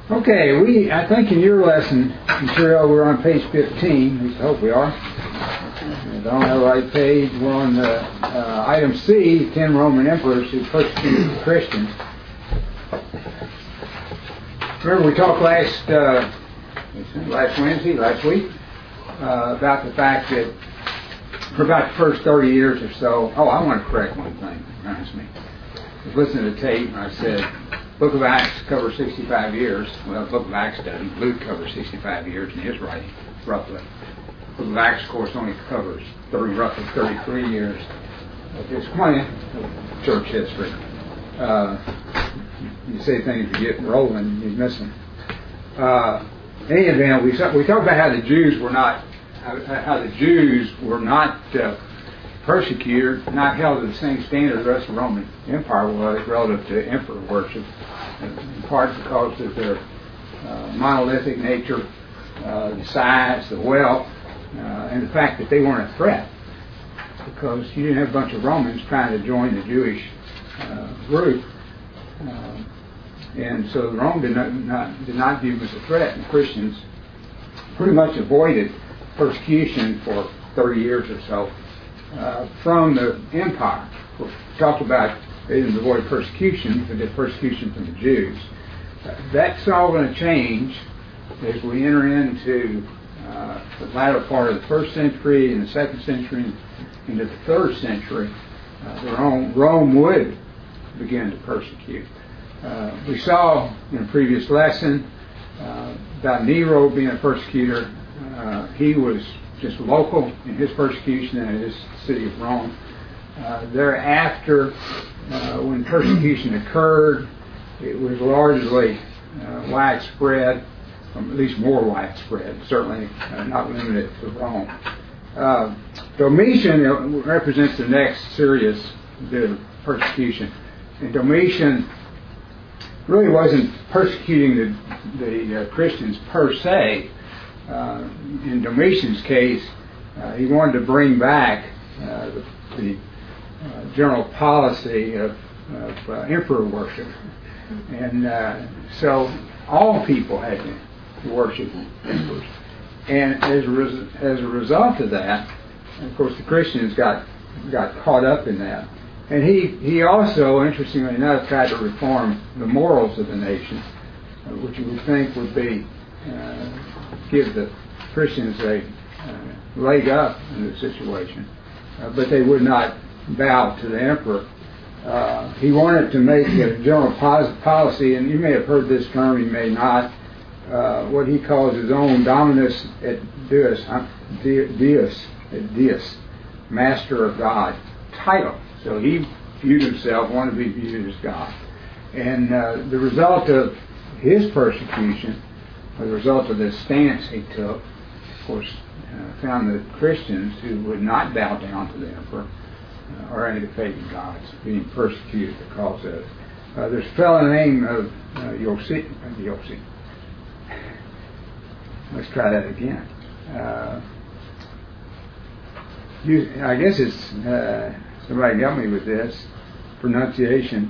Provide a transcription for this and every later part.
Okay, I think in your lesson material we're on page 15. At least I hope we are. If I don't have the right page, we're on item C, 10 Roman emperors who persecuted the Christians. Remember we talked last week, about the fact that for about the first 30 years or so, I want to correct one thing, reminds me. I was listening to tape and I said, Book of Acts covers 65 years. Well, the Book of Acts doesn't. Luke covers 65 years in his writing, roughly. The Book of Acts, of course, only covers roughly 33 years of his claim of church history. You say things, you get rolling, you miss them. In any event, we talked about how the Jews were not persecuted, not held to the same standard as the rest of the Roman Empire was relative to emperor worship, in part because of their monolithic nature, the size, the wealth, and the fact that they weren't a threat, because you didn't have a bunch of Romans trying to join the Jewish group, and so Rome did not view them as a threat, and Christians pretty much avoided persecution for 30 years or so from the empire. We talked about they didn't avoid persecution, but the persecution from the Jews. That's all going to change as we enter into the latter part of the first century and the second century into the third century. Rome would begin to persecute. We saw in a previous lesson about Nero being a persecutor. He was just local in his persecution in his city of Rome. Thereafter, when persecution occurred, it was largely widespread, at least more widespread, certainly not limited to Rome. Domitian represents the next serious bit of persecution. And Domitian really wasn't persecuting the Christians per se. In Domitian's case, he wanted to bring back the general policy of emperor worship. And so all people had to worship emperors. And as a result of that, of course, the Christians got caught up in that. And he also, interestingly enough, tried to reform the morals of the nation, which you would think would be give the Christians a leg up in the situation. But they would not bow to the emperor. He wanted to make a general policy, and you may have heard this term, you may not, what he calls his own dominus et deus, master of God title. So he viewed himself, wanted to be viewed as God. And the result of his persecution, the result of this stance he took, of course, found that Christians who would not bow down to the emperor or any of the pagan gods being persecuted because of it. There's a fellow named Yossi. Let's try that again. I guess it's somebody help me with this pronunciation.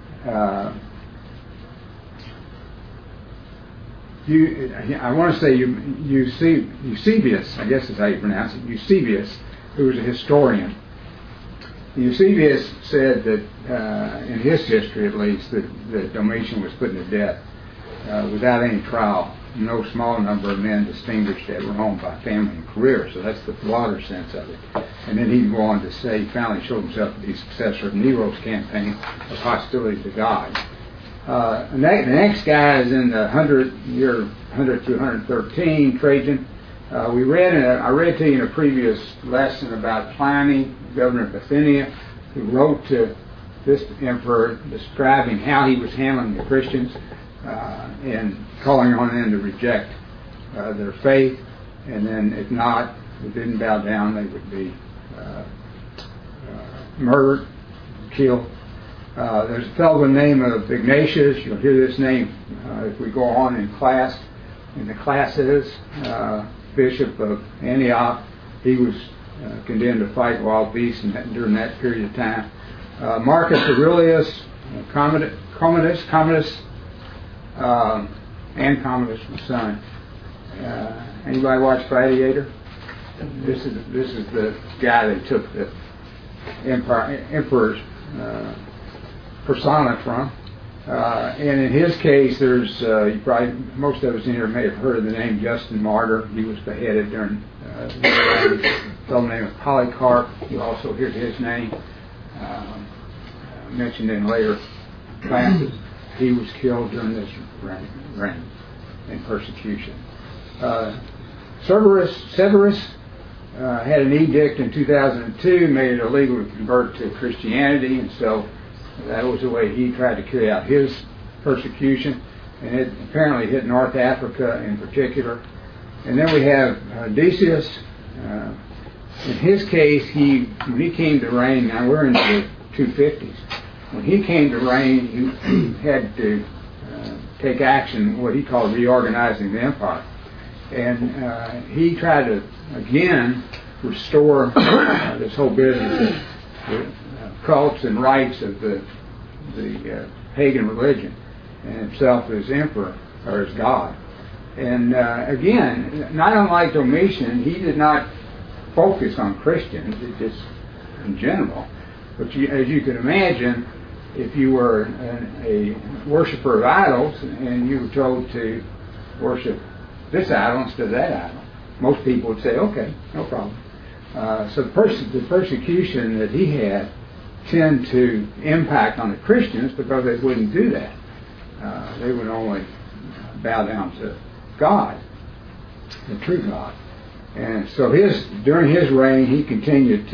I want to say Eusebius, I guess is how you pronounce it, Eusebius, who was a historian. Eusebius said that, in his history at least, that Domitian was put to death without any trial. No small number of men distinguished at Rome by family and career, so that's the broader sense of it. And then he'd go on to say he finally showed himself to be successor of Nero's campaign of hostility to God. The next guy is in the 100 to 113, Trajan. I read to you in a previous lesson about Pliny, governor of Bithynia, who wrote to this emperor describing how he was handling the Christians and calling on them to reject their faith, and then if not, if they didn't bow down, they would be murdered, killed. There's a fellow by the name of Ignatius. You'll hear this name if we go on in class. In the classes, Bishop of Antioch, he was condemned to fight wild beasts during that period of time. Marcus Aurelius, Commodus, and Commodus, my son. Anybody watch Gladiator? This is the guy that took the emperor's persona from. And in his case, there's most of us in here may have heard of the name Justin Martyr. He was beheaded during a fellow named Polycarp. You also hear his name mentioned in later classes. He was killed during this reign in persecution. Severus had an edict in 2002, made it illegal to convert to Christianity, and so that was the way he tried to carry out his persecution, and it apparently hit North Africa in particular. And then we have Decius. In his case, when he came to reign, now we're in the 250s, when he came to reign, he had to take action, what he called reorganizing the empire. And he tried to, again, restore this whole business of cults and rites of the pagan religion, and himself as emperor, or as God. And again, not unlike Domitian, he did not focus on Christians, just in general. But as you can imagine, if you were a worshiper of idols and you were told to worship this idol instead of that idol, most people would say, okay, no problem. So the persecution that he had tend to impact on the Christians because they wouldn't do that. They would only bow down to God, the true God. And so during his reign, he continued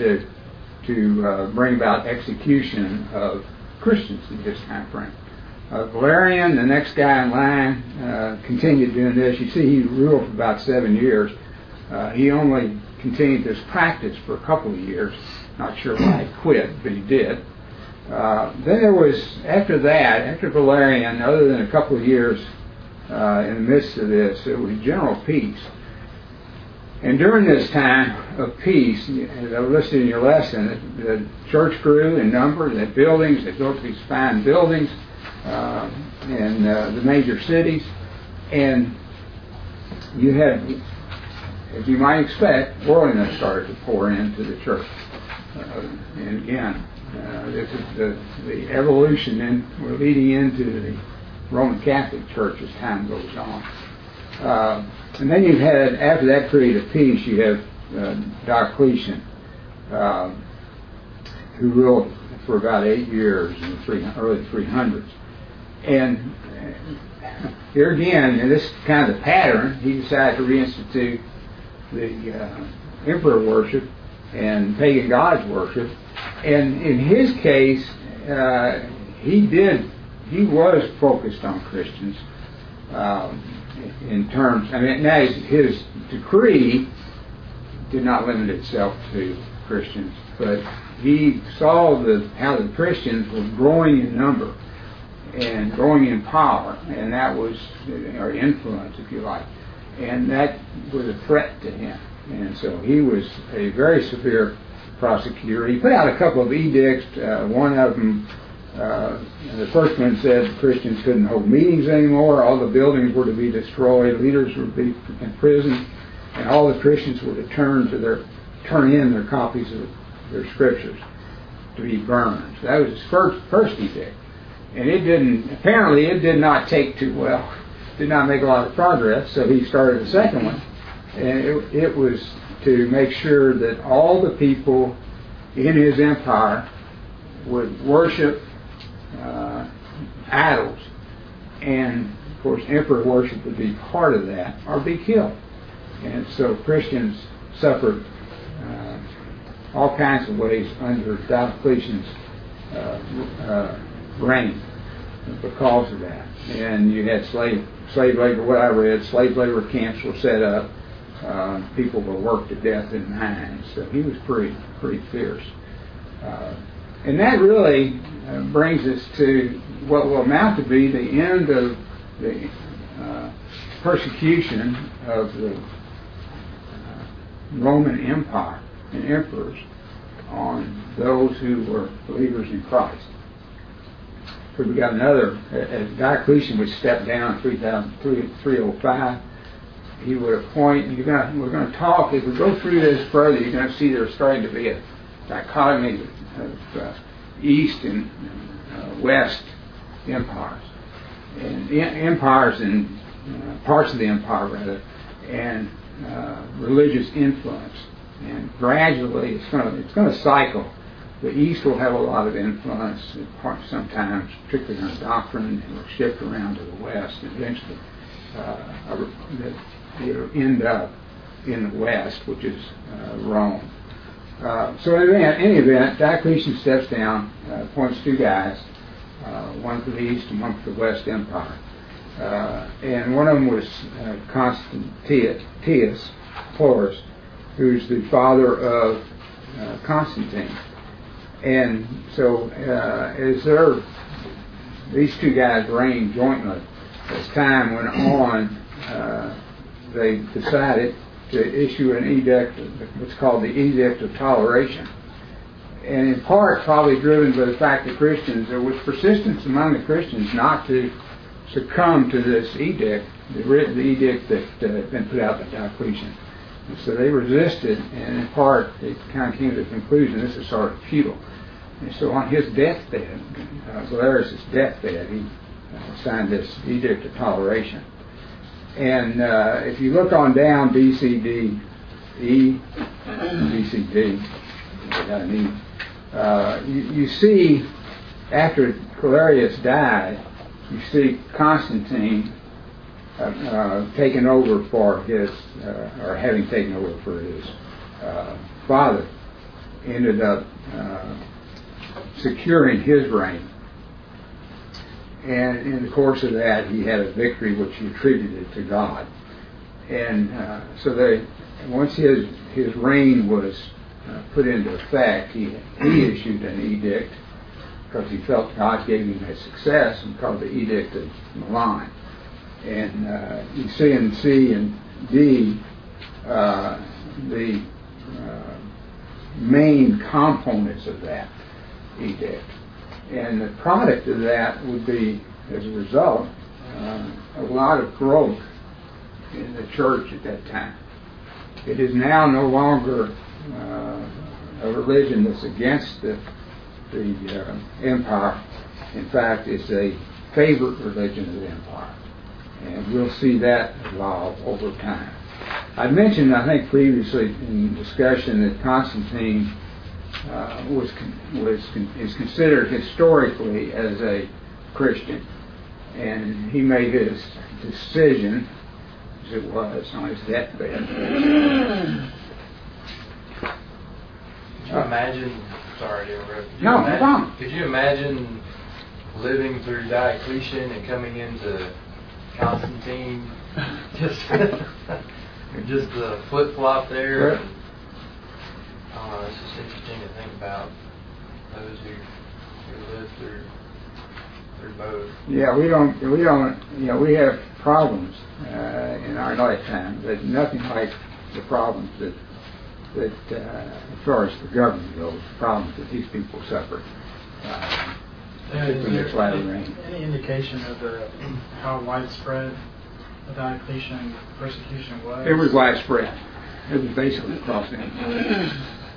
to bring about execution of Christians in this time frame. Valerian, the next guy in line, continued doing this. You see, he ruled for about 7 years. He only continued this practice for a couple of years. Not sure why he quit, but he did. Then there was, after Valerian, other than a couple of years in the midst of this, it was general peace. And during this time of peace, as I listed in your lesson, the church grew in number, they had buildings, they built these fine buildings in the major cities, and you had, as you might expect, worldliness started to pour into the church. And again, this is the evolution, and we're leading into the Roman Catholic Church as time goes on. And then you had, after that period of peace, you have Diocletian, who ruled for about 8 years in the early 300s. And here again, in this kind of pattern, he decided to reinstitute the emperor worship and pagan gods worship. And in his case, he was focused on Christians in terms, now his decree did not limit itself to Christians, but he saw how the Christians were growing in number and growing in power, and that was, or influence, if you like, and that was a threat to him. And so he was a very severe prosecutor. He put out a couple of edicts. One of them, the first one said Christians couldn't hold meetings anymore, all the buildings were to be destroyed, leaders would be imprisoned, and all the Christians were to turn in their copies of their scriptures to be burned. So that was his first edict. And it did not take too well, did not make a lot of progress, so he started a second one. And it was to make sure that all the people in his empire would worship idols, and of course emperor worship would be part of that, or be killed. And so Christians suffered all kinds of ways under Diocletian's reign because of that. And you had slave labor. What I read, slave labor camps were set up. People were worked to death in mines. So he was pretty fierce. And that really brings us to what will amount to be the end of the persecution of the Roman Empire and emperors on those who were believers in Christ. So we got another, as Diocletian would step down in 305, he would appoint, we're going to talk, as we go through this further, you're going to see there's starting to be a dichotomy of East and West empires. And empires and parts of the empire, rather, and religious influence. And gradually it's going to cycle. The East will have a lot of influence sometimes, particularly on doctrine, and will shift around to the West. And eventually it'll end up in the West, which is Rome. So in any event, Diocletian steps down, appoints two guys, one for the East and one for the West Empire. And one of them was Constantius Chlorus, who's the father of Constantine. And so as these two guys reigned jointly, as time went on, they decided to issue an edict, what's called the Edict of Toleration. And in part probably driven by the fact that Christians, there was persistence among the Christians not to succumb to this edict, the edict that had been put out by Diocletian. And so they resisted, and in part they kind of came to the conclusion this is sort of futile. And so on his deathbed, Galerius' deathbed, he signed this Edict of Toleration. And if you look on down BCD, you see after Galerius died, you see Constantine taken over for his, or having taken over for his father, ended up securing his reign. And in the course of that, he had a victory which he attributed to God. And so once his reign was put into effect, he issued an edict because he felt God gave him a success, and called the Edict of Milan. And you see in C and D the main components of that edict. And the product of that would be, as a result, a lot of growth in the church at that time. It is now no longer a religion that's against the empire. In fact, it's a favorite religion of the empire. And we'll see that evolve over time. I mentioned, I think previously in discussion, that Constantine is considered historically as a Christian, and he made his decision, as it was, on his deathbed. Could you imagine? Sorry to interrupt. No, could you imagine living through Diocletian and coming into Constantine? Just the flip flop there. Right. It's just interesting to think about those who live through both. Yeah, we have problems in our lifetime, but nothing like the problems that as far as the government goes, the problems that these people suffered. Is there any indication of how widespread the Diocletian persecution was? It was widespread. It was basically across the empire.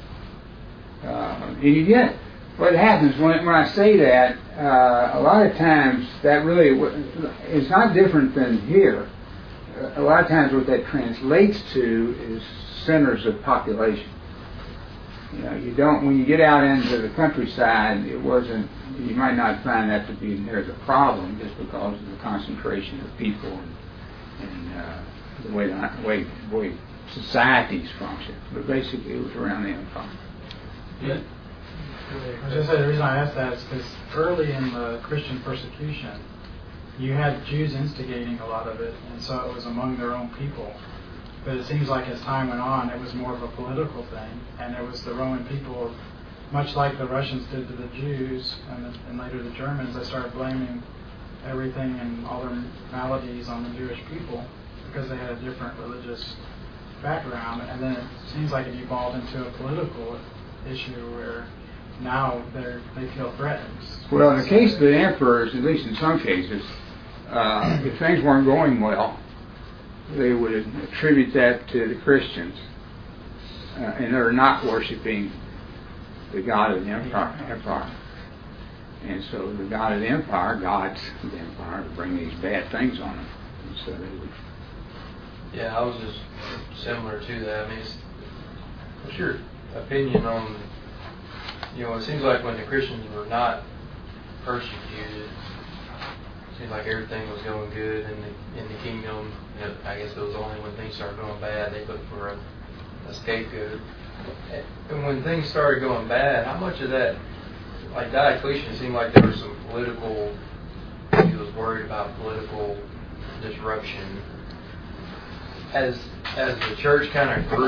And you get what happens when I say that. A lot of times that really is not different than here. A lot of times what that translates to is centers of population. You don't, when you get out into the countryside, you might not find that to be there's a problem just because of the concentration of people and the way societies function. But basically it was around the empire. Yeah. I was just saying the reason I asked that is because early in the Christian persecution, you had Jews instigating a lot of it, and so it was among their own people. But it seems like as time went on, it was more of a political thing, and it was the Roman people, much like the Russians did to the Jews, and later the Germans, they started blaming everything and all their maladies on the Jewish people because they had a different religious background, and then it seems like it evolved into a political issue where now they feel threatened. Well, in the case of the emperors, at least in some cases, if things weren't going well, they would attribute that to the Christians, and they're not worshiping the God of the empire. And so the God of the empire, gods of the empire, would bring these bad things on them. And so they would. Yeah, I was just similar to that. I mean, what's your opinion on, it seems like when the Christians were not persecuted, it seemed like everything was going good in the kingdom. I guess it was only when things started going bad they looked for a scapegoat. And when things started going bad, how much of that, like Diocletian, seemed like there was some political, he was worried about political disruption. As the church kind of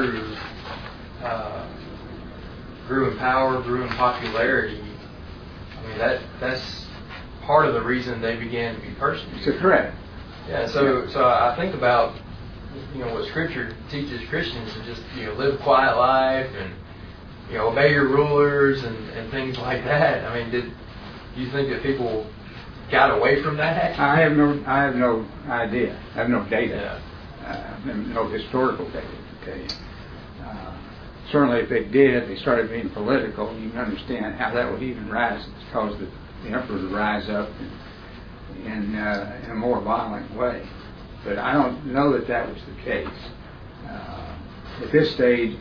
grew in power, grew in popularity, I mean that's part of the reason they began to be persecuted. It's a threat. Yeah, so I think about what Scripture teaches Christians to just live a quiet life and obey your rulers and things like that. I mean, do you think that people got away from that? I have no idea. I have no data. Yeah. No historical data to tell you. Certainly, if they did, they started being political. You can understand how that would even rise. It's caused the emperor to rise up in a more violent way. But I don't know that was the case. At this stage,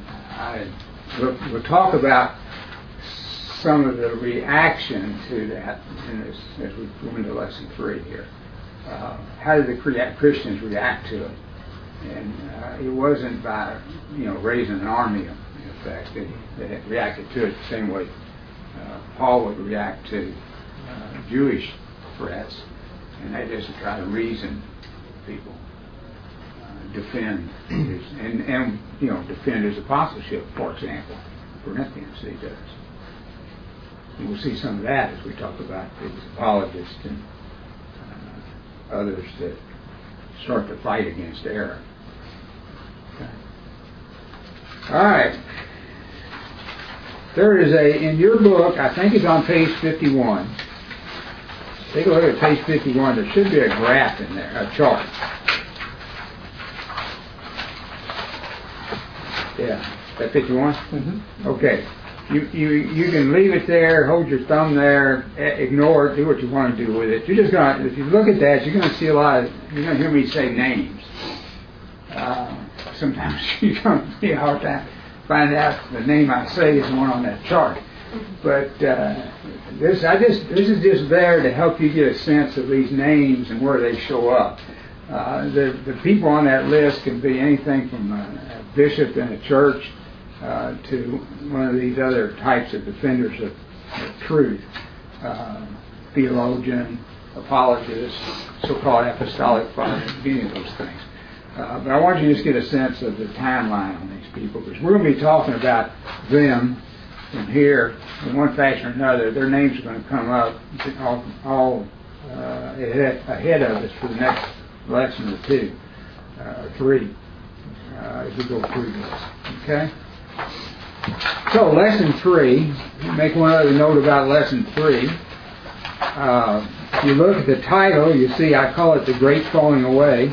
we'll talk about some of the reaction to that as we go into lesson 3 here. How did the Christians react to it? And it wasn't by raising an army. In fact, they reacted to it the same way Paul would react to Jewish threats, and that is to try to reason people, defend his and defend his apostleship, for example. Corinthians, he does. And we'll see some of that as we talk about these apologists and others that start to fight against error. Okay. All right. There is in your book, I think it's on page 51. Take a look at page 51. There should be a graph in there, a chart. Yeah. Is that 51? Mm-hmm. Okay. You can leave it there, hold your thumb there, ignore it, do what you want to do with it. You're just going to, if you look at that, you're going to see you're going to hear me say names. Sometimes you're going to see a hard time find out the name I say is the one on that chart. But this is just there to help you get a sense of these names and where they show up. The people on that list can be anything from a bishop in a church to one of these other types of defenders of truth, theologian, apologist, so-called apostolic father, any of those things. But I want you to just get a sense of the timeline on these people, because we're going to be talking about them from here in one fashion or another. Their names are going to come up all ahead of us for the next lesson or 2 or 3 as we go through this. Okay? So, lesson 3, make one other note about lesson 3. If you look at the title, you see I call it The Great Falling Away.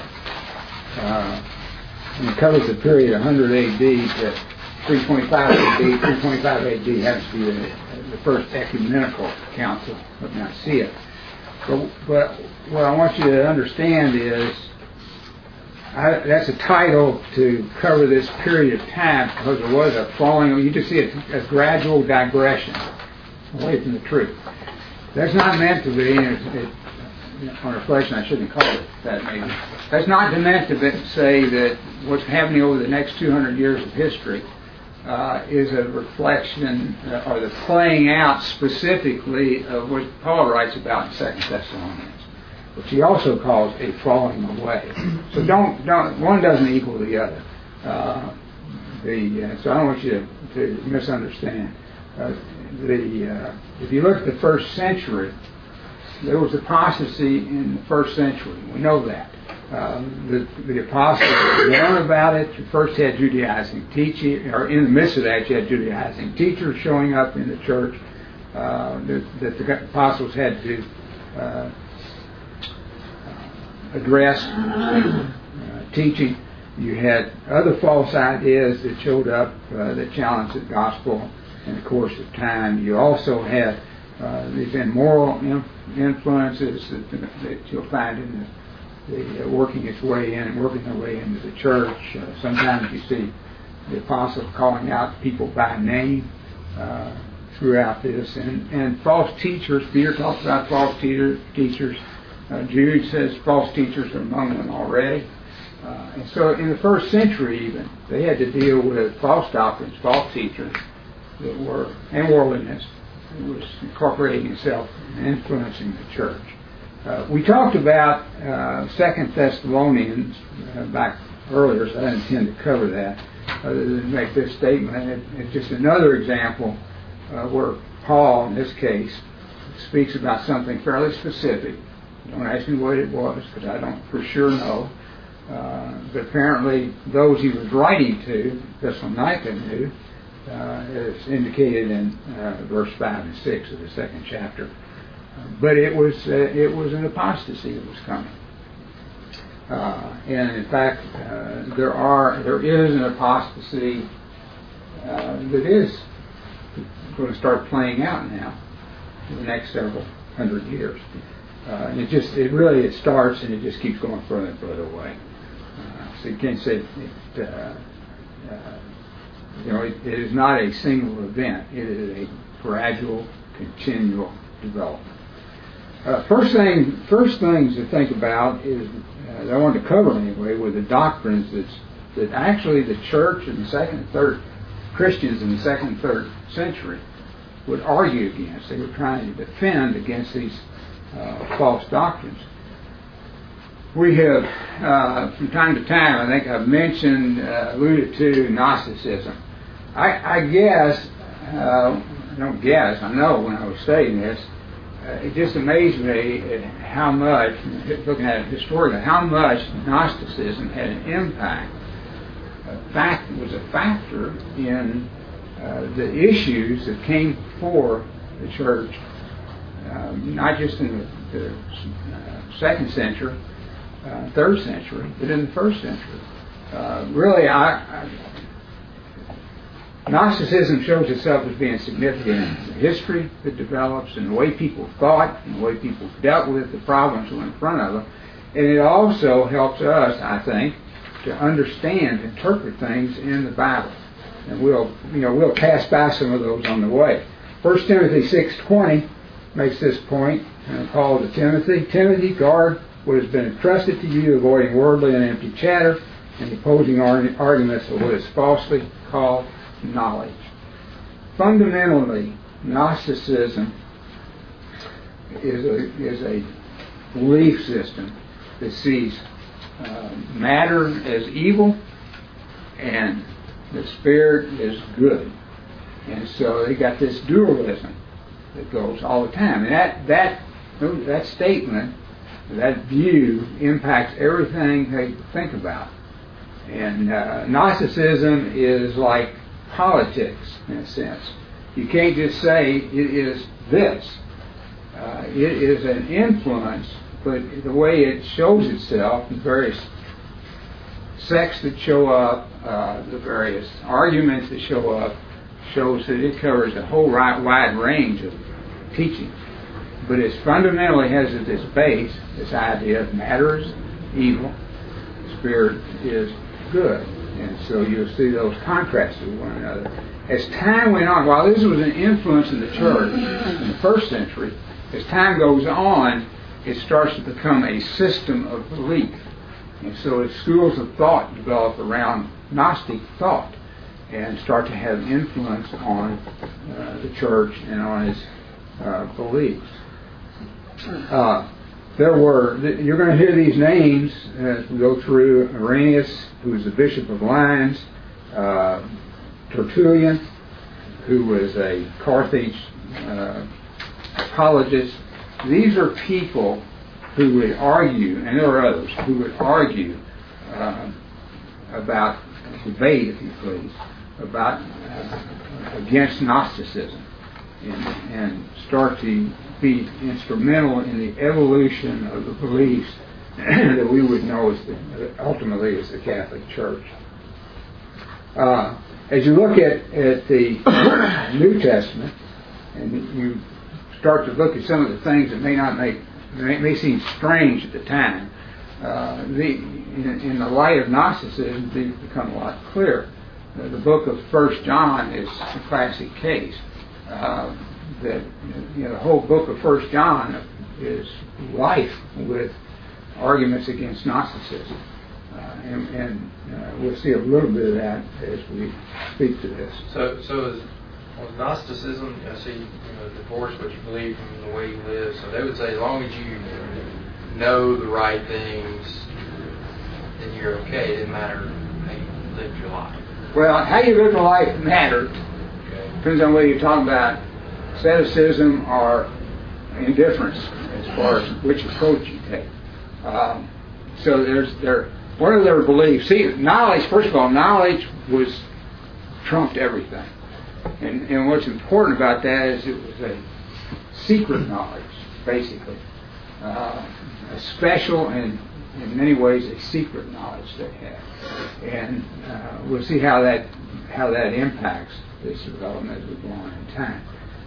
And it covers the period 100 AD to 325 AD. 325 AD has to be the first ecumenical council of Nicaea. But what I want you to understand is that's a title to cover this period of time, because there was a falling. You just see a gradual digression away from the truth. That's not meant to be, on reflection, I shouldn't call it that maybe. That's not meant to say that what's happening over the next 200 years of history is a reflection or the playing out specifically of what Paul writes about in 2 Thessalonians, which he also calls a falling away. So don't one doesn't equal the other. So I don't want you to misunderstand. If you look at the first century, there was apostasy in the first century. We know that. The apostles learned about it. You first had Judaizing teaching, or in the midst of that, you had Judaizing teachers showing up in the church that the apostles had to address, teaching. You had other false ideas that showed up that challenged the gospel in the course of time. You also had these immoral influences that you'll find in the working their way into the church. Sometimes you see the apostles calling out people by name throughout this, and false teachers. Peter talks about false teachers. Jude says false teachers are among them already. And so in the first century even, they had to deal with false doctrines, false teachers and worldliness that was incorporating itself and influencing the church. We talked about 2 Thessalonians back earlier, so I didn't intend to cover that other than make this statement. It's just another example where Paul, in this case, speaks about something fairly specific. Don't ask me what it was, because I don't for sure know. But apparently those he was writing to, Thessalonica knew, as indicated in verse 5 and 6 of the second chapter. But it was an apostasy that was coming. And in fact, there is an apostasy that is going to start playing out now in the next several hundred years. It starts and it just keeps going further and further away. So you can't say it is not a single event. It is a gradual, continual development. First things to think about is that I wanted to cover anyway were the doctrines that actually the church in the second and third Christians in the second and third century would argue against. They were trying to defend against these false doctrines. We have, from time to time, I think I've mentioned, alluded to Gnosticism. I know when I was studying this, it just amazed me at how much, looking at it historically, how much Gnosticism had an impact. It was a factor in the issues that came before the church, not just in the second century, third century, but in the first century. Gnosticism shows itself as being significant in the history that develops and the way people thought and the way people dealt with the problems that were in front of them. And it also helps us, I think, to understand, interpret things in the Bible. And we'll pass by some of those on the way. 1 Timothy 6:20 makes this point. Paul to Timothy, guard what has been entrusted to you, avoiding worldly and empty chatter and opposing arguments of what is falsely called knowledge. Fundamentally, Gnosticism is a belief system that sees matter as evil and the spirit is good. And so they got this dualism that goes all the time. And that statement, that view impacts everything they think about. And Gnosticism is like politics in a sense. You can't just say it is this. It is an influence, but the way it shows itself, the various sects that show up, the various arguments that show up, shows that it covers a whole wide range of teaching. But it fundamentally has at its base this idea of matter is evil, spirit is good. And so you'll see those contrasts with one another. As time went on, while this was an influence in the church in the first century, as time goes on, it starts to become a system of belief. And so schools of thought develop around Gnostic thought and start to have influence on the church and on its beliefs. You're going to hear these names as we go through. Irenaeus, who was the Bishop of Lyons, Tertullian, who was a Carthage apologist. These are people who would argue, and there were others, who would argue about, debate, if you please, about against Gnosticism, and start to be instrumental in the evolution of the beliefs that we would know ultimately as the Catholic Church. As you look at the New Testament, and you start to look at some of the things that may seem strange at the time, in the light of Gnosticism, these become a lot clearer. The book of 1 John is a classic case. The whole book of 1 John is rife with arguments against Gnosticism. And we'll see a little bit of that as we speak to this. So was Gnosticism, divorce what you believe from the way you live. So they would say as long as you know the right things, then you're okay. It doesn't matter how you live your life. Well, how you live your life matters. Okay. Depends on whether you're talking about asceticism or indifference as far as which approach you take. So one of their beliefs. See, knowledge. First of all, knowledge was trumped everything, and what's important about that is it was a secret knowledge, basically, a special and in many ways a secret knowledge they had, and we'll see how that impacts this development as we go on in time.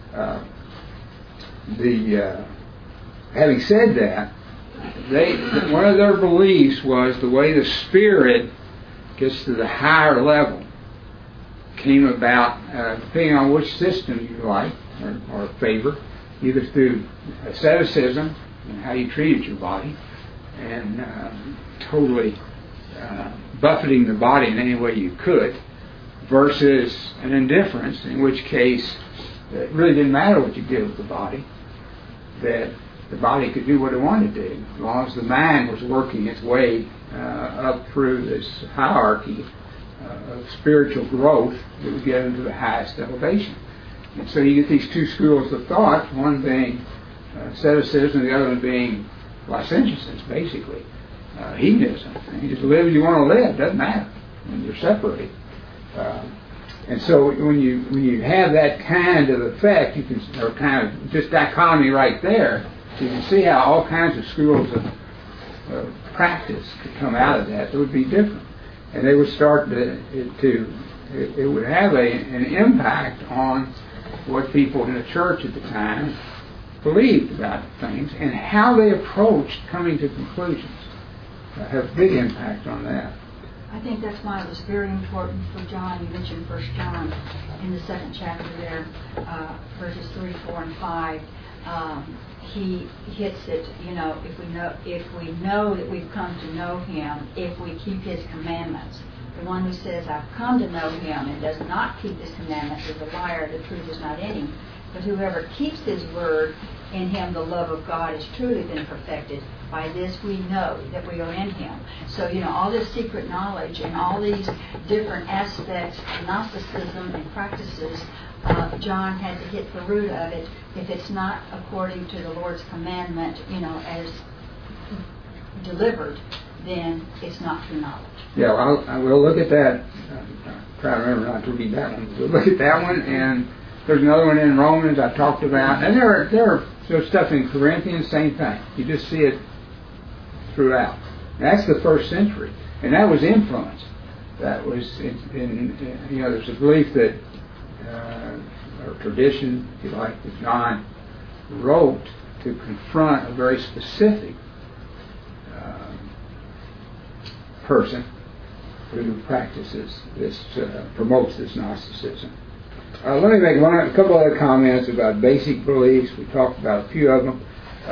Having said that, one of their beliefs was the way the Spirit gets to the higher level came about depending on which system you like or favor, either through asceticism and how you treated your body, and totally buffeting the body in any way you could, versus an indifference, in which case it really didn't matter what you did with the body, that the body could do what it wanted to do, as long as the mind was working its way up through this hierarchy of spiritual growth that would get into the highest elevation. And so you get these two schools of thought, one being asceticism, the other one being licentiousness, basically. Hedonism. You just live as you want to live, doesn't matter when you're separated. And so when you have that kind of effect, you can, or kind of just dichotomy right there, you can see how all kinds of schools of practice could come out of that would be different. And they would start it would have an impact on what people in the church at the time believed about things and how they approached coming to conclusions. Have a big impact on that. I think that's why it was very important for John. You mentioned 1 John in the 2nd chapter there, verses 3, 4, and 5. He hits it. If we know that we've come to know Him, if we keep His commandments. The one who says, "I've come to know Him," and does not keep His commandments is a liar. The truth is not in him. But whoever keeps His word, in him the love of God has truly been perfected. By this we know that we are in Him. So, all this secret knowledge and all these different aspects of Gnosticism and practices, John had to hit the root of it. If it's not according to the Lord's commandment, as delivered, then it's not true knowledge. Yeah, we'll look at that. I'm trying to remember not to read that one. We'll look at that one, and there's another one in Romans I talked about. And there's stuff in Corinthians, same thing. You just see it throughout. That's the 1st century, and that was influence. That was there's a belief that or tradition, if you like, that John wrote to confront a very specific person who practices this, promotes this Gnosticism. Let me make a couple other comments about basic beliefs. We talked about a few of them.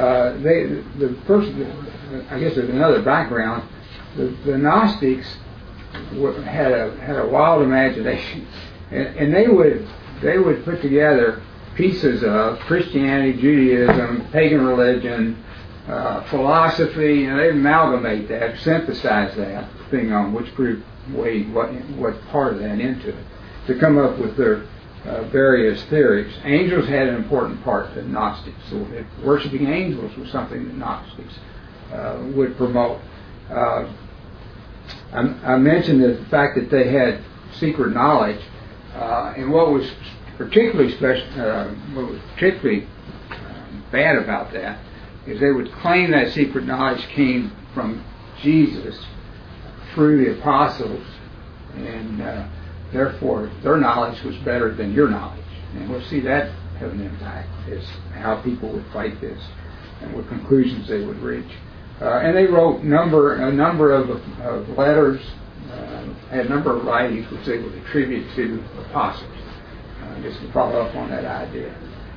I guess there's another background. The Gnostics had a wild imagination, and they would put together pieces of Christianity, Judaism, pagan religion, philosophy, and they'd amalgamate that, synthesize that, depending on which group weighed what part of that into it, to come up with their various theories. Angels had an important part to Gnostics. So worshipping angels was something that Gnostics would promote. I mentioned the fact that they had secret knowledge, and what was particularly bad about that is they would claim that secret knowledge came from Jesus through the apostles, and therefore their knowledge was better than your knowledge. And we'll see that have an impact, is how people would fight this and what conclusions they would reach. And they wrote a number of letters, had a number of writings which they would attribute to apostles, just to follow up on that idea.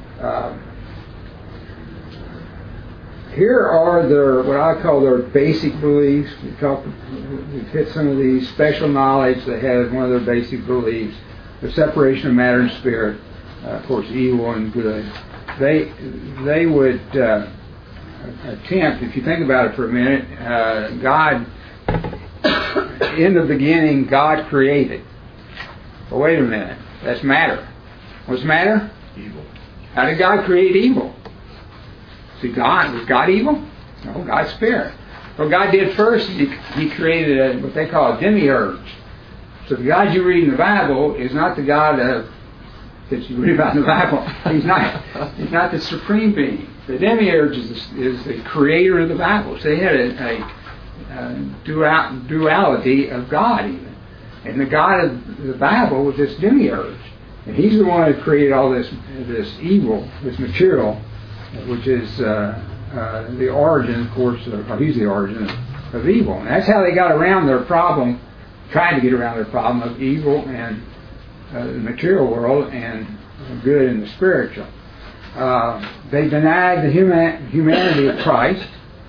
Here are what I call their basic beliefs. We've hit some of these. Special knowledge, they had one of their basic beliefs. The separation of matter and spirit, of course, evil and good. They would attempt, if you think about it for a minute, God, in the beginning, God created. But wait a minute, that's matter. What's matter? Evil. How did God create evil? See, was God evil? No, God's spirit. What God did first, He created what they call a demiurge. So the God you read in the Bible is not the God that you read about in the Bible. He's not the supreme being. The demiurge is the creator of the Bible. So they had a duality of God even. And the God of the Bible was this demiurge. And He's the one who created all this evil, this material, which is the origin, of course, He's the origin of evil. And that's how they got around their problem, tried to get around their problem of evil and the material world and good and the spiritual. They denied the humanity of Christ,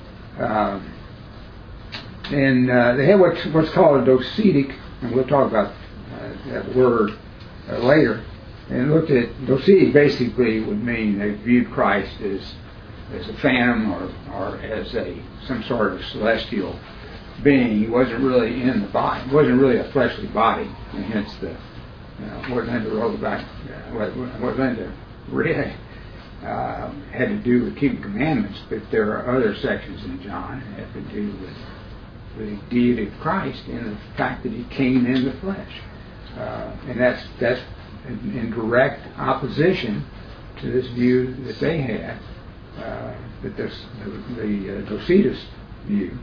and they had what's called a docetic, and we'll talk about that word later. And looked at docetic basically would mean they viewed Christ as a phantom or as some sort of celestial being. He wasn't really in the body. He wasn't really a fleshly body, and hence wasn't into wrote about wasn't into really had to do with keeping commandments. But there are other sections in John that have to do with the deity of Christ and the fact that He came in the flesh, and that's in direct opposition to this view that they had, that the Docetic view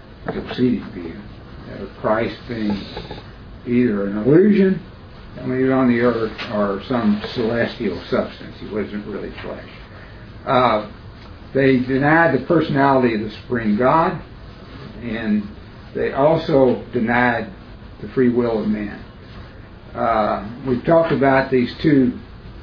of Christ being either an illusion, either on the earth, or some celestial substance. He wasn't really flesh. They denied the personality of the supreme God, and they also denied the free will of man. We've talked about these two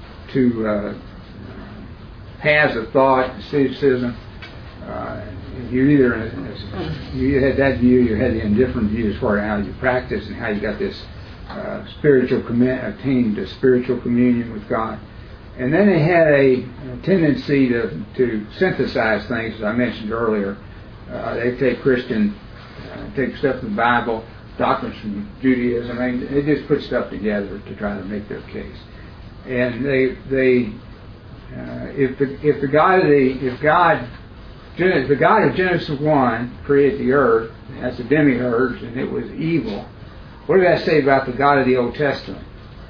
paths of thought, asceticism. You had that view, you had the indifferent view as far as how you practice and how you got this attained a spiritual communion with God. And then they had a tendency to synthesize things, as I mentioned earlier. They take take stuff from the Bible, doctrines from Judaism. I mean, they just put stuff together to try to make their case. And if the God of Genesis 1 created the earth, that's a demiurge, and it was evil, what did that say about the God of the Old Testament?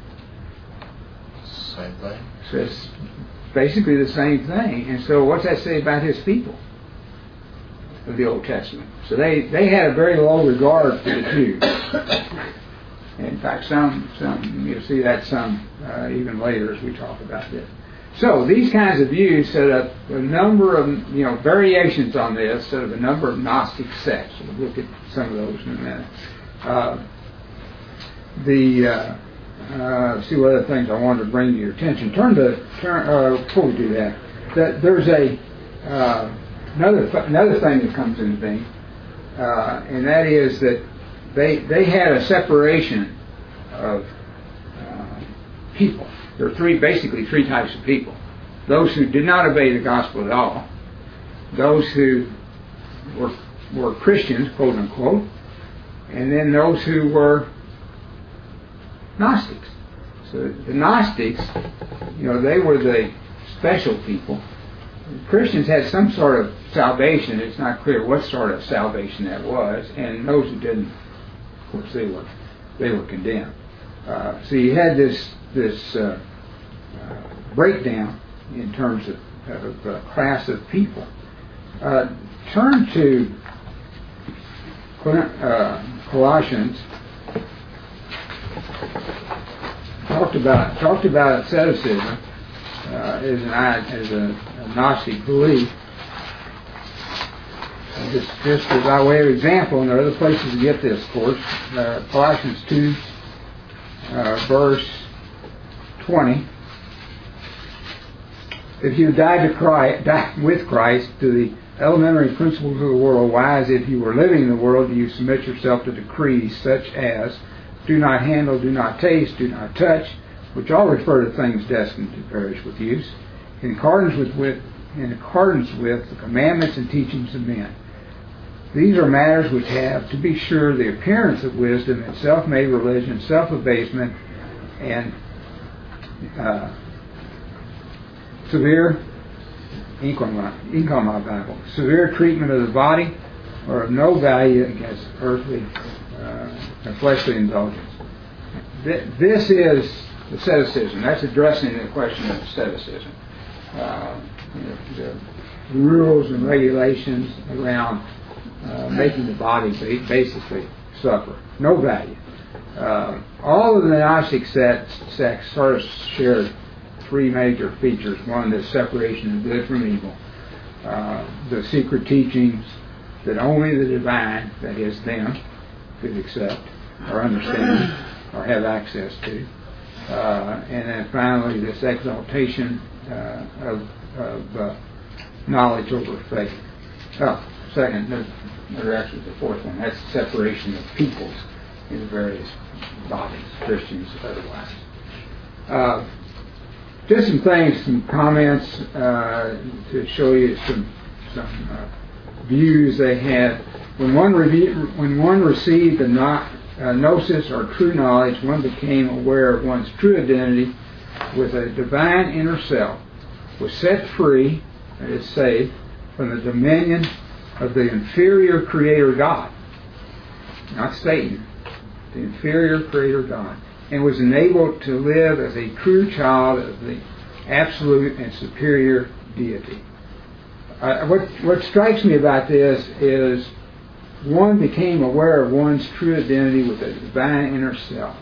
Same thing. So it's basically the same thing. And so what's that say about His people of the Old Testament? So they had a very low regard for the Jews. In fact, some you'll see that some even later as we talk about this. So these kinds of views set up a number of variations on this, set up a number of Gnostic sects. We'll look at some of those in a minute. See what other things I wanted to bring to your attention. Before we do that, there's another thing that comes into being, and that is that they had a separation of people. There are basically three types of people: those who did not obey the gospel at all, those who were Christians, quote unquote, and then those who were Gnostics. So the Gnostics, they were the special people Christians had some sort of salvation. It's not clear what sort of salvation that was, and those who didn't, of course, they were condemned. So you had this breakdown in terms of class of people. Turn to Colossians. Talked about asceticism as a Gnostic belief. Just as by way of example, and there are other places to get this, of course. Colossians 2, verse 20. If you died with Christ to the elementary principles of the world, why, as if you were living in the world, do you submit yourself to decrees such as do not handle, do not taste, do not touch, which all refer to things destined to perish with use, in accordance with the commandments and teachings of men. These are matters which have, to be sure, the appearance of wisdom and self-made religion, self-abasement, and severe ink on my Bible. Severe treatment of the body are of no value against earthly and fleshly indulgence. This is asceticism. That's addressing the question of asceticism. The rules and regulations around making the body basically suffer. No value. All of the Gnostic sects sort of shared three major features. One, the separation of good from evil. The secret teachings that only the divine, that is them, could accept or understand or have access to. And then finally, this exaltation of knowledge over faith. Second, or actually the fourth one, that's the separation of peoples in various bodies, Christians, otherwise. Just some things, some comments to show you some views they had. When one received a gnosis or true knowledge, one became aware of one's true identity with a divine inner self, was set free, that is saved, from the dominion of the inferior creator God, not Satan, the inferior creator God, and was enabled to live as a true child of the absolute and superior deity. What strikes me about this is one became aware of one's true identity with a divine inner self.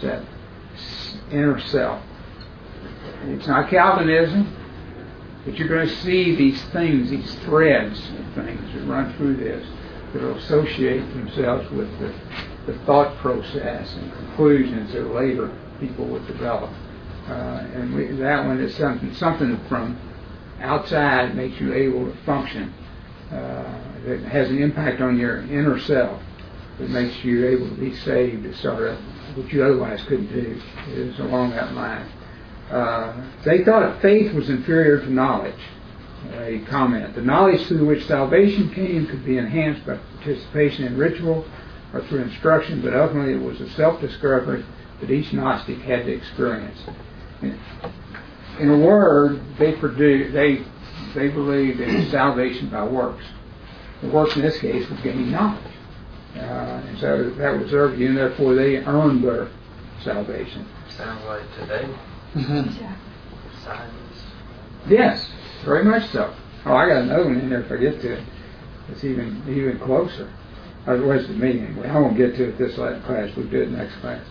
It's not Calvinism, but you're going to see these things, these threads of things that run through this that will associate themselves with the thought process and conclusions that later people would develop. That one is something from outside makes you able to function. That has an impact on your inner self. That makes you able to be saved, to start up, which you otherwise couldn't do. It is along that line. They thought that faith was inferior to knowledge. A comment: the knowledge through which salvation came could be enhanced by participation in ritual or through instruction, but ultimately it was a self-discovery that each Gnostic had to experience. In a word, they believed in salvation by works. The work in this case was gaining knowledge. And so that was their view, and therefore they earned their salvation. Sounds like today. Science. Yes, very much so. Oh, I got another one in there if I get to it. It's even closer. Otherwise, to me anyway. I won't get to it this class. We'll do it next class.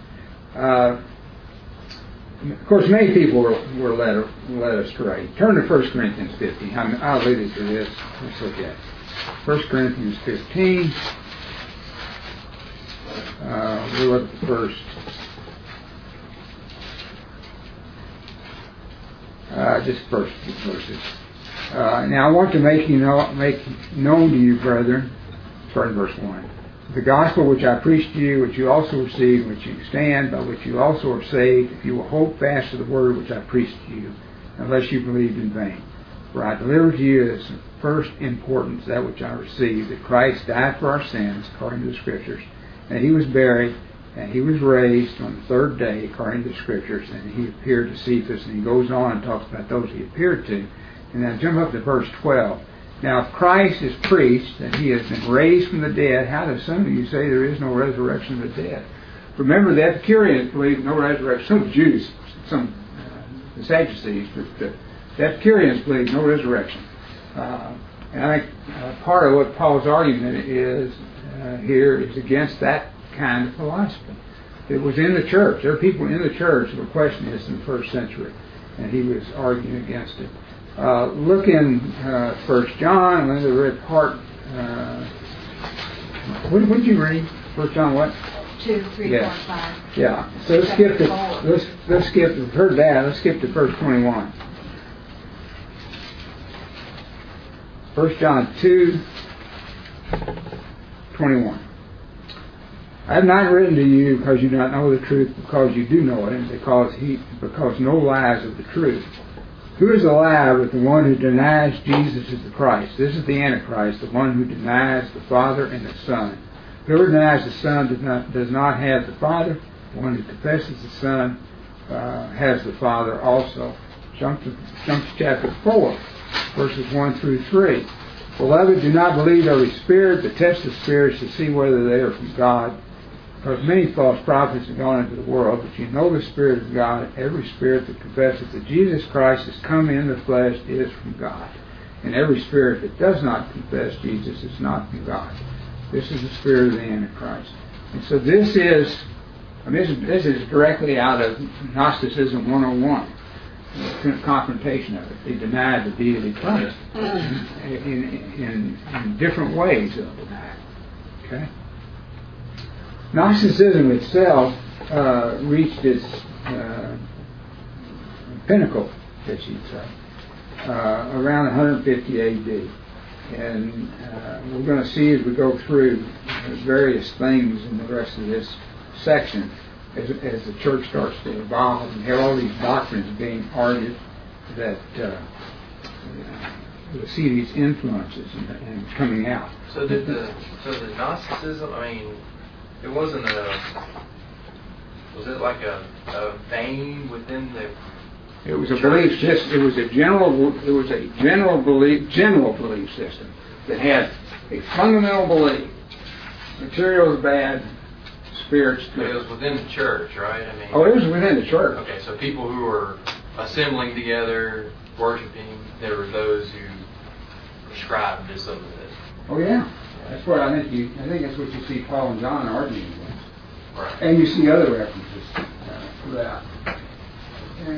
Of course, many people were led astray. Turn to 1 Corinthians 15. I alluded to this. Let's look at it. 1 Corinthians 15. We'll look at the first. Just first few verses. Now I want to make known to you, brethren, starting verse 1, the gospel which I preached to you, which you also received, which you stand, by which you also are saved, if you will hold fast to the word which I preached to you, unless you believed in vain. For I delivered to you as of first importance that which I received, that Christ died for our sins, according to the Scriptures, and he was buried, and he was raised on the third day, according to the Scriptures, and he appeared to Cephas, and he goes on and talks about those he appeared to, And now jump up to verse 12. Now, if Christ is preached that he has been raised from the dead, how do some of you say there is no resurrection of the dead? Remember, the Epicureans believe no resurrection. Some Jews, the Sadducees, but the Epicureans believe no resurrection. And I think part of what Paul's argument is here is against that kind of philosophy. It was in the church. There are people in the church who were questioning this in the first century, and he was arguing against it. Look in 1 John. I read part. What did you read? 1 John what? 2, 3, Yeah. 4, 5. Yeah. So let's skip to let's skip. We've heard that. Let's skip to verse 21. 1 John 2:21. I have not written to you because you do not know the truth, because you do know it, and because no lie is of the truth. Who is a liar but the one who denies Jesus is the Christ? This is the Antichrist, the one who denies the Father and the Son. Whoever denies the Son does not have the Father. The one who confesses the Son has the Father also. Jump to chapter 4, verses 1 through 3. Beloved, do not believe every spirit, but test the spirits to see whether they are from God. Because many false prophets have gone into the world, but you know the Spirit of God. Every spirit that confesses that Jesus Christ has come in the flesh is from God. And every spirit that does not confess Jesus is not from God. This is the spirit of the Antichrist. And so this is directly out of Gnosticism 101. The confrontation of it. They denied the deity of Christ in different ways of that. Okay? Gnosticism itself reached its pinnacle, as you'd say, around 150 A.D. And we're going to see as we go through various things in the rest of this section, as the church starts to evolve and have all these doctrines being argued, that we'll see these influences and coming out. So the Gnosticism, I mean, it wasn't was it like a vein within the? It was a belief system. It was a general belief system that had a fundamental belief: material is bad, spirits But it good. was within the church, right? I mean. Oh, it was within the church. Okay, so people who were assembling together, worshiping, there were those who prescribed to some of this. Oh yeah, that's what I think. I think that's what you see Paul and John arguing against, Right. and you see other references to that. Okay.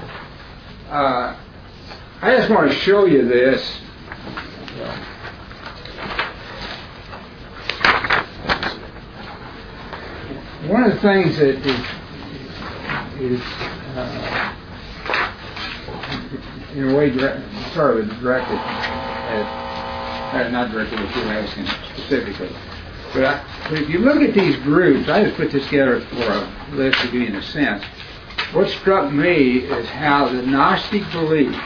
I just want to show you this. One of the things that is in a way directed at, not directed at you asking specifically, but if you look at these groups, I just put this together for a list to give you a sense. What struck me is how the Gnostic beliefs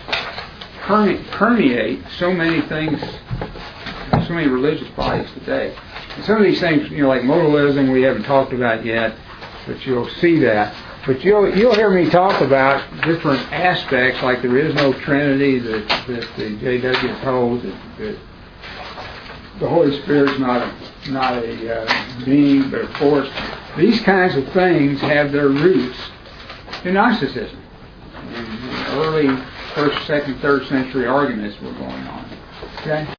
permeate so many things, so many religious bodies today. And some of these things, like modalism, we haven't talked about yet, but you'll see that. But you'll hear me talk about different aspects, like there is no Trinity, that the J.W. holds, that the Holy Spirit's not a being, but of course, these kinds of things have their roots in Gnosticism. And early 1st, 2nd, 3rd century arguments were going on. Okay?